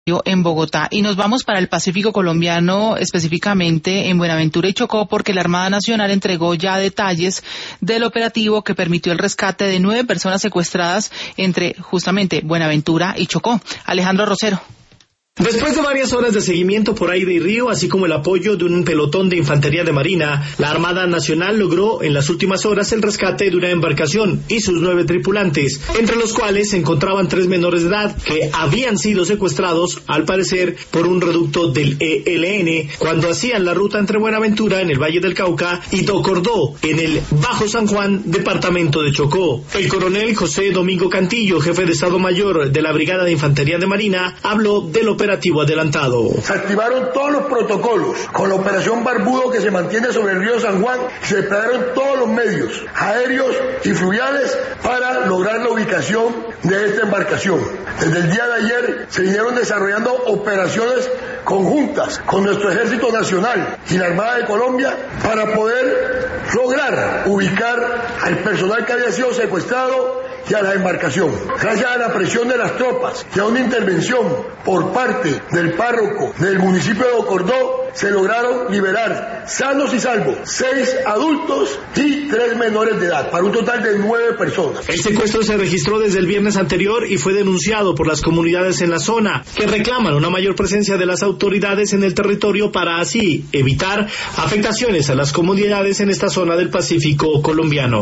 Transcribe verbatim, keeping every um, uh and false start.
En Bogotá. Y nos vamos para el Pacífico colombiano, específicamente en Buenaventura y Chocó, porque la Armada Nacional entregó ya detalles del operativo que permitió el rescate de nueve personas secuestradas entre justamente Buenaventura y Chocó. Alejandro Rosero. Después de varias horas de seguimiento por aire y río, así como el apoyo de un pelotón de infantería de marina, la Armada Nacional logró en las últimas horas el rescate de una embarcación y sus nueve tripulantes, entre los cuales se encontraban tres menores de edad que habían sido secuestrados, al parecer, por un reducto del E L N cuando hacían la ruta entre Buenaventura, en el Valle del Cauca, y Tocordó, en el Bajo San Juan, departamento de Chocó. El coronel José Domingo Cantillo, jefe de Estado Mayor de la Brigada de Infantería de Marina, habló del operativo adelantado. Se activaron todos los protocolos con la operación Barbudo que se mantiene sobre el río San Juan. Se desplegaron todos los medios aéreos y fluviales para lograr la ubicación de esta embarcación. Desde el día de ayer se vinieron desarrollando operaciones conjuntas con nuestro Ejército Nacional y la Armada de Colombia para poder lograr ubicar al personal que había sido secuestrado y a la embarcación. Gracias a la presión de las tropas y a una intervención por parte del párroco del municipio de Tocordó, se lograron liberar sanos y salvos seis adultos y tres menores de edad, para un total de nueve personas. El secuestro se registró desde el viernes anterior y fue denunciado por las comunidades en la zona, que reclaman una mayor presencia de las autoridades en el territorio para así evitar afectaciones a las comunidades en esta zona del Pacífico colombiano.